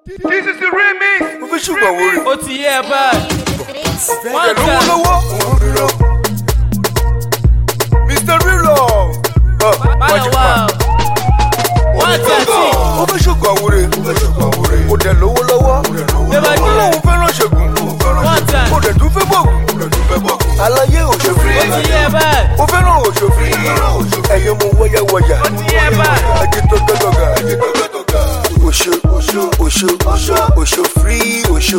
This is the remix. Mo fẹ́ ṣùgbọ́n wo rè. Ó ti yé ẹ báyìí. One Pẹ̀lú time. lọ́wọ́. Mr. Real Love. Báyọ̀ wá. One time tí. Mo fẹ́ ṣùgbọ́n wo rè. Kò dẹ̀ lówó lọ́wọ́. Bébà Mo díẹ̀. lóun fẹ́ràn ṣègùn. One time. Mo dẹ̀ tún fẹ́ bọ̀gùn. Aláyé òṣòfin. Ó ti yé ẹ báyìí. Mo fẹ́ràn òṣòfin. Ẹ̀yin mo wọ́yáwọ́yá. Ó ti yé ẹ báyìí. Ẹ̀jẹ̀ tó gbẹ́dọ̀gà. Osho free, Osho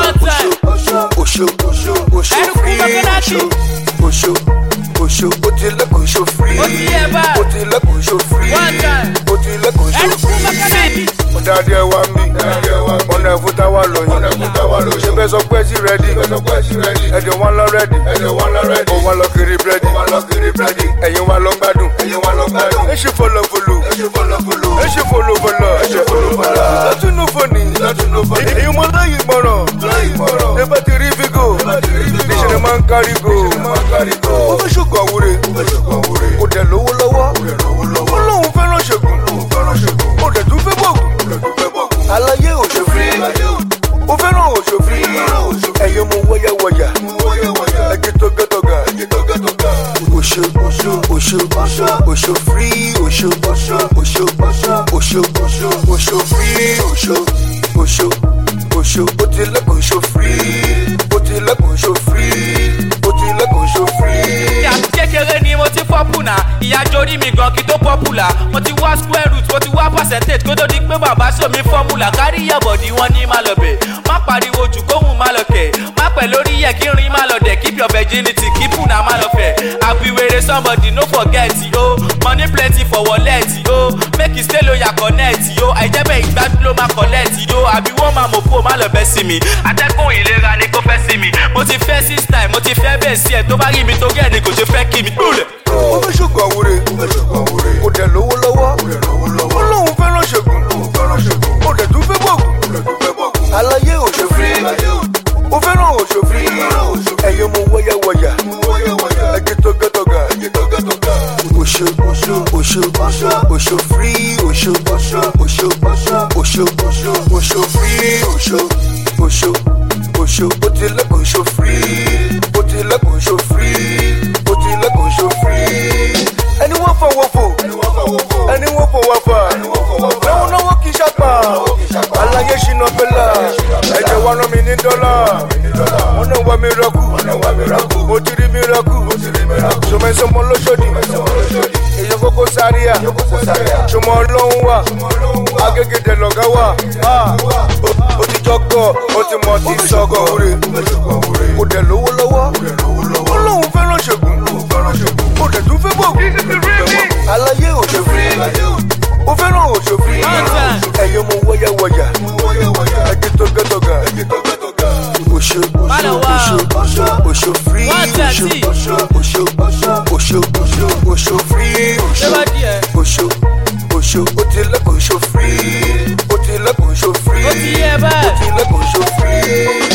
free, Osho, ó ti lẹ́kọ̀ọ́ Osho free, Ó ti yé bá. ó ti lẹ́kọ̀ọ́ Osho free, One time. ó ti lẹ́kọ̀ọ́ Osho free. Ọ̀dàdì ẹ̀ wá mi, ọ̀nà ẹ̀fúta wà lóyún, ṣé bẹ́ẹ̀ sọ pé sí rẹ́dí, ẹ̀dẹ̀ wọn lọ rẹ́dí, ó wọn lọ kiri bírẹ́dì, ẹ̀yin wa lọ gbádùn, ẹ̀ ṣe fọlọ́fọlọ́, ẹ̀ ṣe fọlọ́fọlọ́, látúnú fọ́ni, èyí mọ láyé gbọ́ràn, ẹ bá ti rí fígò, níṣẹ́ ni máa ń kárí go, ó fẹ́ ṣùgbọ́n wúre, kò dẹ̀ lówó lọ́wọ́, ó lóun fẹ́ràn ṣègùn, ó dẹ̀ tún fẹ́ bọ̀gùn, aláyé òṣòfin, ó fẹ́ràn òṣòfin, ẹ̀yin mo wọ́yáwọ́yá, ẹ̀jẹ̀ tó gẹ́tọ̀gà, Osho free, Osho free, Osho, ó ti lẹ́kọ̀ọ́ Osho free, ó ti lẹ́kọ̀ọ́ Osho free, ó ti lẹ́kọ̀ọ́ Osho free. Ìyá kékeré ni mo ti pọ́pùlà, ìyá jorí mi gan kí tó pọ́pùlà. Mo ti wá square root, mo ti wá percentage kó tó di pé bàbá sọ mi fọ́mùlà. Kárí ìyàbọ̀dì wọn ní má lọ bẹ̀. Má pariwo jù kóhùn má lọ kẹ̀. Má pẹ̀ lórí yẹ kí n rin má lọ dẹ̀. Keep your virginity, keep una má lọ fẹ̀. Àbíwèrè somebody no forget yo. Money plenty for wallet yo. Make you stay loyal connect yo. Àìjẹ́bẹ̀ ìgbádùn ló máa collect yo. Àbí wọ́n máa mọ̀ kó má lọ bẹ́ sí mi. Atẹ́kùn ìlera ni kò fẹ́ sí mi. Mo ti fẹ́ 6 times, mo ti fẹ́ bẹ́ẹ̀ sí ẹ̀. Tó bá rí mi torí ẹ̀ ni kò ṣe fẹ́ kí mi. Ó fẹ́ ṣùgbọ́n wúre, kò dẹ̀ lówó lọ́wọ́, ó lóun fẹ́ràn ṣègùn, ó dẹ̀ tún fẹ́ bọ̀gùn, aláyé òṣòfin, ó fẹ́ràn òṣòfin, ẹ̀yin mo wọ́yáwọ́yá, ẹ̀jẹ̀ tó gẹ́tọ̀gà, Osho free, Osho free, Osho, ó ti lẹ́kọ̀ọ́ Osho free, ó ti lẹ́kọ̀ọ́ Osho free, ó ti lẹ́kọ̀ọ́ Osho free. Ẹni wọ́n fọwọ́ fò, ẹni wọ́n fọwọ́ fà, náwó kì í ṣàpà, aláyé ṣìnà bẹ́là, ẹ̀jẹ̀ wa rán mi ní dọ́là, wọ́n náà wá mi rọ́kù, mo ti rí mi rọ́kù, ṣọmọ lóṣòdì, èyí kókó sáríà, ṣọmọ ọlọ́run wà, agégédé lọ́gá wà, ó ti jọ́gọ̀, ó ti mọ̀ ti sọ́gọ̀ wúre, kò dẹ̀ lówó lọ́wọ́, ó lóun fẹ́ràn ṣègùn, ó dẹ̀ tún fẹ́ bọ̀gùn, aláyé òṣòfin, ó fẹ́ràn òṣòfin, ẹ̀yin mo wọ́yáwọ́yá, ẹ̀jẹ̀ tó gẹ́tọ̀gà, Osho free, Osho free, Osho, ó ti lẹ́kọ̀ọ́ Osho free, ó ti lẹ́kọ̀ọ́ Osho free, Ó ti yé báyìí. ó ti lẹ́kọ̀ọ́ Osho free.